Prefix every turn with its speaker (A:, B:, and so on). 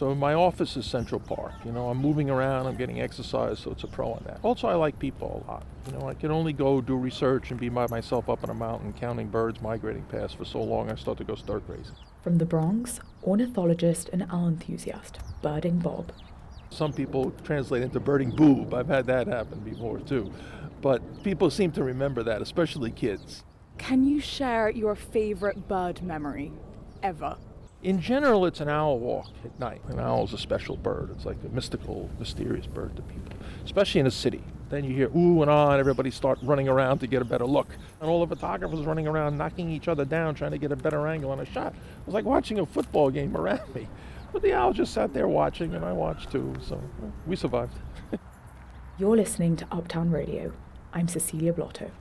A: So my office is Central Park. I'm moving around, I'm getting exercise, so it's a pro on that. Also, I like people a lot. I can only go do research and be by myself up on a mountain counting birds migrating past for so long I start to go stir crazy.
B: From the Bronx, ornithologist and owl enthusiast, Birding Bob.
A: Some people translate into birding boob. I've had that happen before too. But people seem to remember that, especially kids.
C: Can you share your favorite bird memory ever?
A: In general, it's an owl walk at night. An owl is a special bird. It's like a mystical, mysterious bird to people, especially in a city. Then you hear ooh and ah, and everybody start running around to get a better look. And all the photographers running around, knocking each other down, trying to get a better angle on a shot. It was like watching a football game around me. But the owl just sat there watching, and I watched too, so we survived.
B: You're listening to Uptown Radio. I'm Cecilia Blotto.